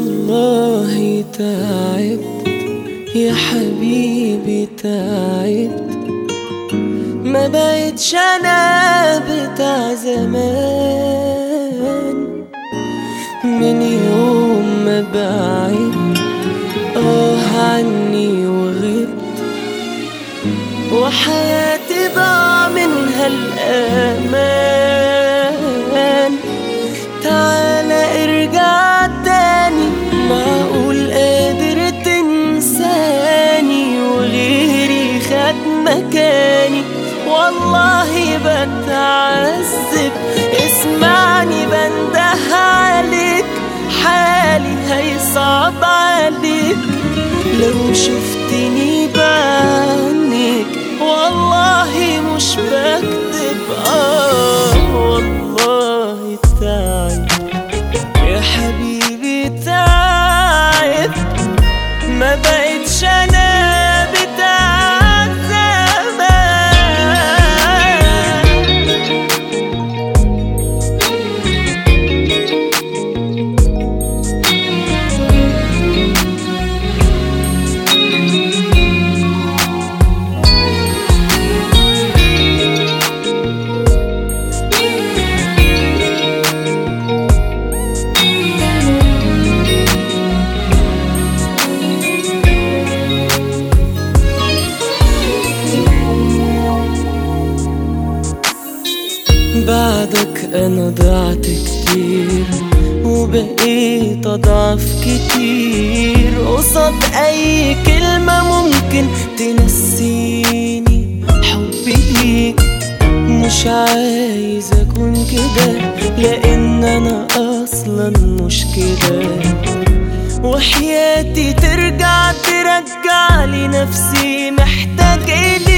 والله تعبت يا حبيبي تعبت، ما بقتش انا بتاع زمان. من يوم ما بعدت عني وغبت، وحياتي ضاع منها الأمان. تعالى ارجع تاني، معقول قادر تنساني وغيري خد مكاني؟ والله بتعذب، اسمعني بنده عليك، حالي هيصعب عليك لو شفتني بعينيك. والله مش بكذب، والله تعبت يا حبيبي تعبت، ما بقتش انا بتاع زمان. بعدك أنا ضعت كتير، وبقيت أضعف كتير قصاد أي كلمة ممكن تنسيني حبي ليك. مش عايز أكون كده، لأن أنا أصلا مش كده. وحياتي ترجع لي نفسي محتاج إليك.